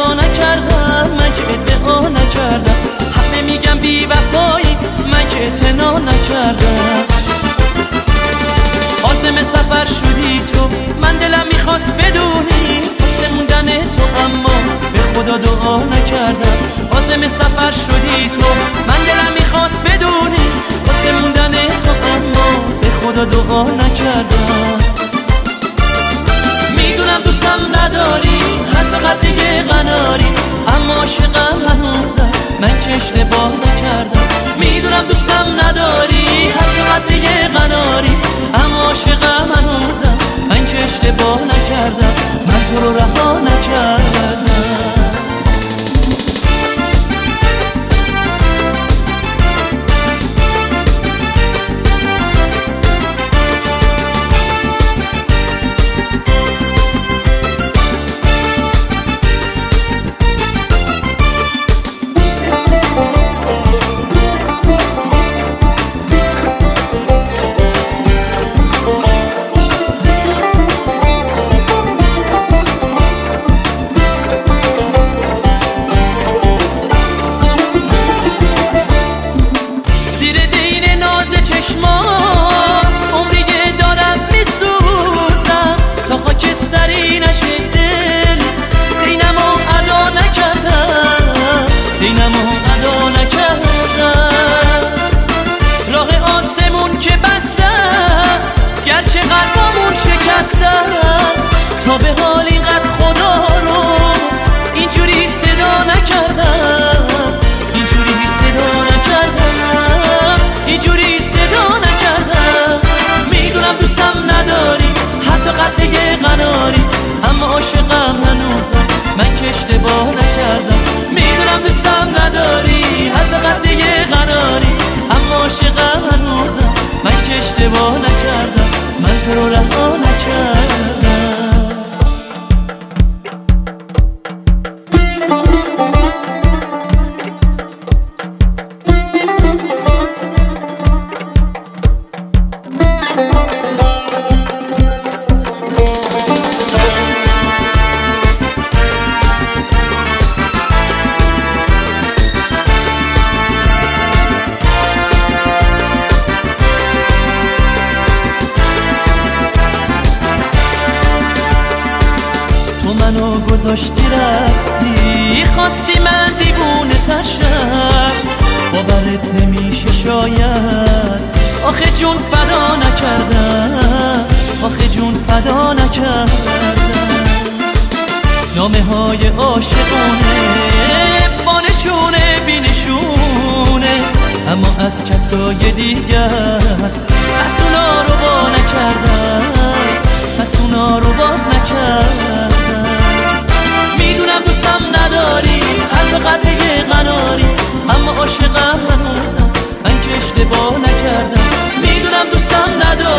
ادعا نکردم، من که ادعا نکردم. حق نمیگم بی وفایی، من که اعتنا نکردم. عازم سفر شدی تو، من دلم میخواست بدونی واسه موندن تو، اما به خدا دعا نکردم. عازم سفر شدی تو، من دلم میخواست بدونی واسه موندن تو، اما به خدا دعا نکردم. میدونم دوستم نداری، حتی قدیه قناری، اما عاشقم هنوزم، من که اشتباه نکردم. میدونم دوستم نداری، حتی قدیه قناری، اما عاشقم هنوزم، من که اشتباه نکردم. من تو رو رها نکردم. عمری دارم میسوزم تا خاکستری نشه دل. دینمو ادا نکردم، دینمو ادا نکردم. راه آسمون که بسته است، گرچه قلبمون شکسته است، تا به حال اینقدر خدا رو اینجوری صدا نکردم، اینجوری صدا نکردم، اینجوری صدا نکردم. میدونم دوستم نداری، حتی قدیه قناری، اما عاشقم هنوزم، من که اشتباه نکردم. میدونم دوستم نداری، حتی قدیه قناری، اما عاشقم هنوزم، من که اشتباه نکردم. من تو رو رها نکردم. منو گذاشتی رفتی، خواستی من دیوونه تر شم، باورت نمیشه شاید. آخه جون فدا نکردم، آخه جون فدا نکردم. نامه های عاشقانه با نشونه بی نشونه، اما از کسای دیگه است، پس اونا رو با نکردم، پس اونا رو باز نکردم. میدونم دوستم نداری، حتی قدیه قناری، اما عاشقم هنوزم، من که اشتباه نکردم. میدونم دوستم نداری،